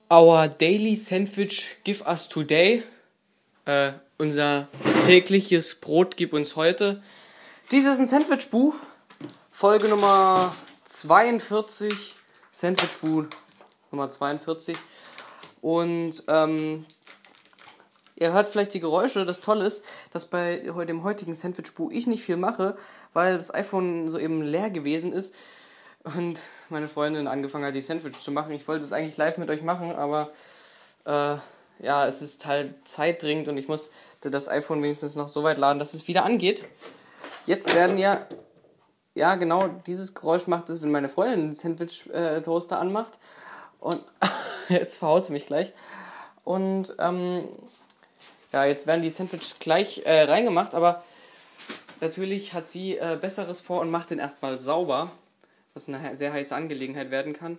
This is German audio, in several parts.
Our daily sandwich give us today. Unser tägliches Brot gib uns heute. Dies ist ein Sandwich-Bu. Folge Nummer 42. Sandwich-Bu Nummer 42. Und ihr hört vielleicht die Geräusche. Das Tolle ist, dass bei dem heutigen Sandwich-Bu ich nicht viel mache, weil das iPhone soeben leer gewesen ist und meine Freundin angefangen hat, die Sandwich zu machen. Ich wollte es eigentlich live mit euch machen, aber es ist halt zeitdringend und ich musste das iPhone wenigstens noch so weit laden, dass es wieder angeht. Jetzt werden ja genau dieses Geräusch macht es, wenn meine Freundin den Sandwich-Toaster anmacht. Und jetzt verhaut sie mich gleich. Und jetzt werden die Sandwich gleich reingemacht, aber natürlich hat sie Besseres vor und macht den erstmal sauber, was eine sehr heiße Angelegenheit werden kann.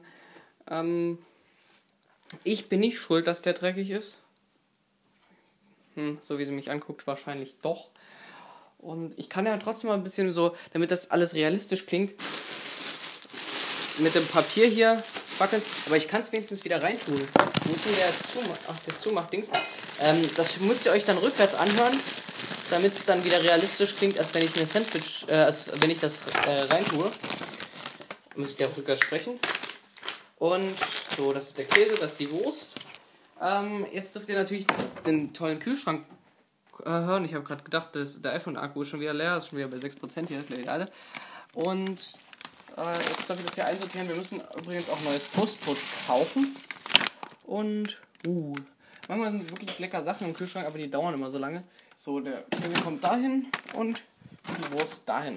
Ich bin nicht schuld, dass der dreckig ist. So wie sie mich anguckt, wahrscheinlich doch. Und ich kann ja trotzdem mal ein bisschen so, damit das alles realistisch klingt, mit dem Papier hier wackeln. Aber ich kann es wenigstens wieder reintun. Wo ist denn das Zumacht-Dings? Das müsst ihr euch dann rückwärts anhören, damit es dann wieder realistisch klingt, als wenn ich mir Sandwich, wenn ich das reintue. Müsst ihr auch rückwärts sprechen. Und so, das ist der Käse, das ist die Wurst. Jetzt dürft ihr natürlich den tollen Kühlschrank hören. Ich habe gerade gedacht, dass der iPhone-Akku ist schon wieder leer, ist schon wieder bei 6% hier, ist egal. Und jetzt darf ich das hier einsortieren. Wir müssen übrigens auch neues Toastbrot kaufen. Und manchmal sind wirklich lecker Sachen im Kühlschrank, aber die dauern immer so lange. So, der Käse kommt dahin und die Wurst dahin.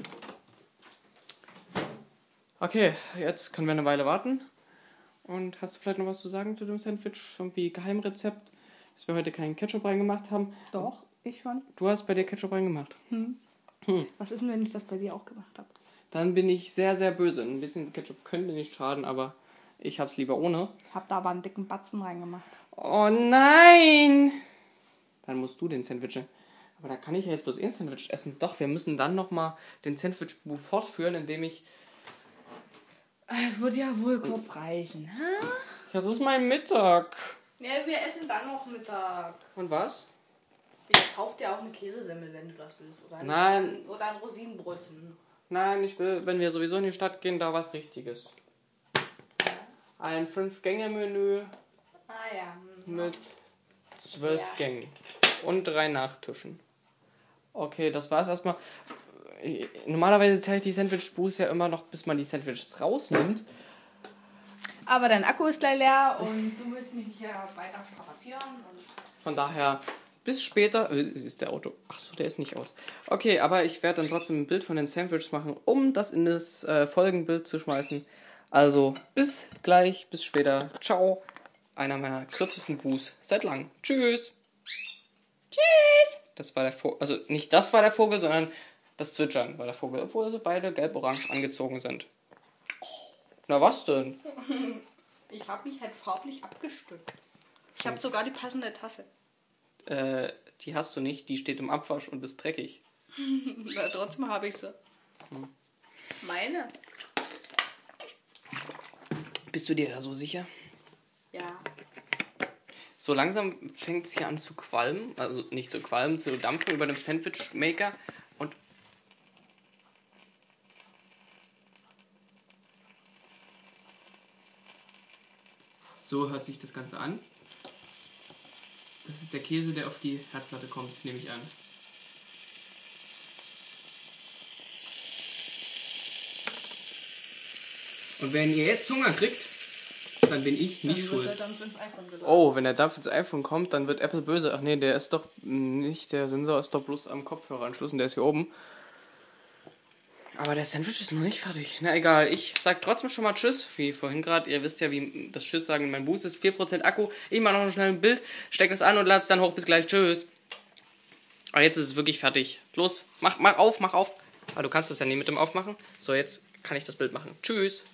Okay, jetzt können wir eine Weile warten. Und hast du vielleicht noch was zu sagen zu dem Sandwich? Irgendwie Geheimrezept, dass wir heute keinen Ketchup reingemacht haben? Doch, ich schon. Du hast bei dir Ketchup reingemacht? Was ist denn, wenn ich das bei dir auch gemacht habe? Dann bin ich sehr, sehr böse. Ein bisschen Ketchup könnte nicht schaden, aber ich hab's lieber ohne. Ich habe da aber einen dicken Batzen reingemacht. Oh nein! Dann musst du den Sandwich. Aber da kann ich ja jetzt bloß ein Sandwich essen. Doch, wir müssen dann nochmal den Sandwich-Bu fortführen, indem ich... Es wird ja wohl kurz reichen. Hä? Das ist mein Mittag. Ja, wir essen dann noch Mittag. Und was? Ich kauf dir auch eine Käsesemmel, wenn du das willst. Oder ein Rosinenbrötchen. Nein, ich will, wenn wir sowieso in die Stadt gehen, da was Richtiges. Ein 5-Gänge-Menü mit 12 Gängen und 3 Nachtischen. Okay, das war's erstmal. Normalerweise zeige ich die Sandwich-Bus ja immer noch, bis man die Sandwiches rausnimmt. Aber dein Akku ist gleich leer und du willst mich ja weiter strapazieren. Von daher, bis später. Ist der Auto? Achso, der ist nicht aus. Okay, aber ich werde dann trotzdem ein Bild von den Sandwiches machen, um das in das Folgenbild zu schmeißen. Also, bis gleich, bis später. Ciao. Einer meiner kürzesten Bus seit langem. Tschüss. Tschüss. Das war der Vogel. Also, nicht das war der Vogel, sondern das Zwitschern war der Vogel. Obwohl sie beide gelb-orange angezogen sind. Na, was denn? Ich habe mich halt farblich abgestimmt. Ich habe sogar die passende Tasse. Die hast du nicht. Die steht im Abwasch und ist dreckig. Na, trotzdem habe ich sie. Meine? Bist du dir da so sicher? Ja. So langsam fängt es hier an zu qualmen. Also nicht zu qualmen, zu dampfen über dem Sandwich-Maker. Und so hört sich das Ganze an. Das ist der Käse, der auf die Herdplatte kommt, nehme ich an. Und wenn ihr jetzt Hunger kriegt, dann bin ich nicht schuld. Der Dampf ins iPhone geladen. Oh, wenn der Dampf ins iPhone kommt, dann wird Apple böse. Ach nee, der ist doch nicht, der Sensor ist doch bloß am Kopfhöreranschluss und der ist hier oben. Aber der Sandwich ist noch nicht fertig. Na egal, ich sag trotzdem schon mal Tschüss, wie vorhin gerade. Ihr wisst ja, wie das Tschüss sagen in meinem Boost ist. 4% Akku. Ich mach noch schnell ein Bild, steck es an und lade es dann hoch. Bis gleich. Tschüss. Aber jetzt ist es wirklich fertig. Los, mach auf. Aber du kannst das ja nie mit dem Aufmachen. So, jetzt kann ich das Bild machen. Tschüss.